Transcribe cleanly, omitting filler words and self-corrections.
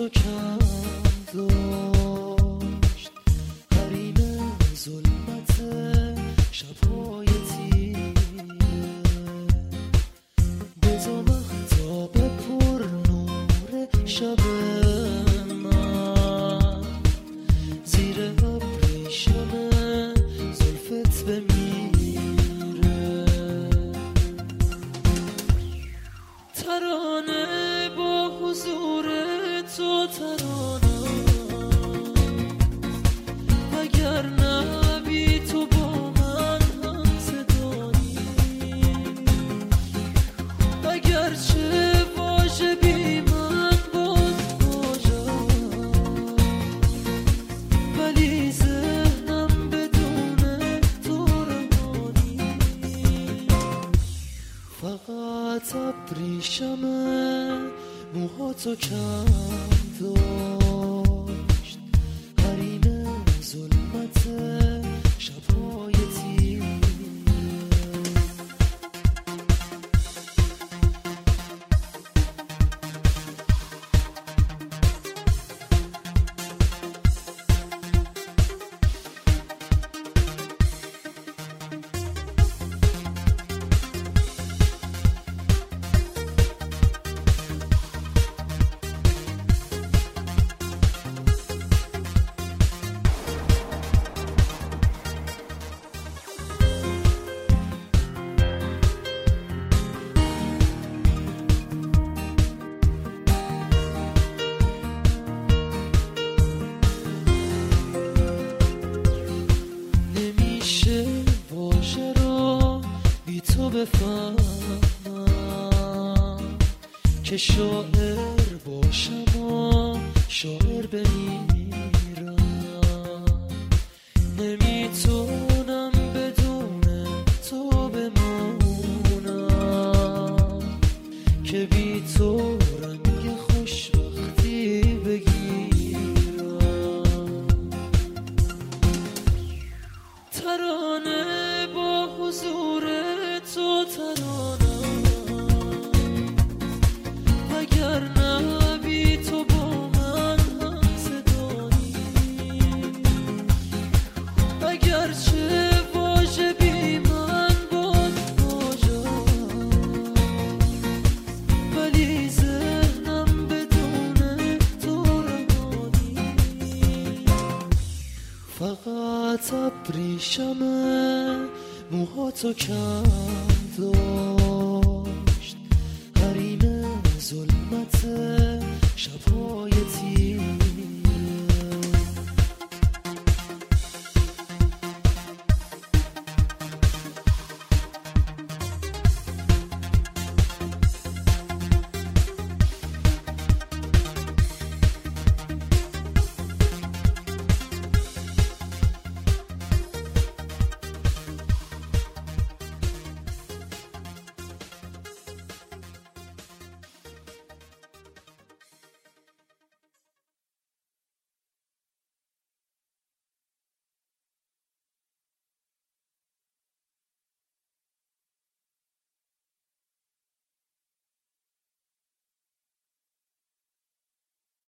تو کم داشت، حریم ظلمت شب‌های تیره، بزا مهتاب پر نور شب من، زیر ابریشم زلفت بمیره. ترانه با حضور تو ترانه، اگر نبی تو با من هم صدایی، اگر چه واژه بی من باز واژه، ولی ذهنم بدون تو روانی. فقط ابریشم موهاتو کم داشت، حریم ظلمت شب‌های تیره. تو بفهمم که شاعر باشم و شاعر بمیرم، نمیتونم بدون تو بمونم، که بی تو رنگ خوشبختی بگیرم. ترانه با حضور تو ترانه، اگر نبی تو با من هم صدایی، اگر چه واژه بی من باز واژه، ولی ذهنم بدون تو روانی. فقط ابریشم موهاتو کم داشت، حریم ظلمت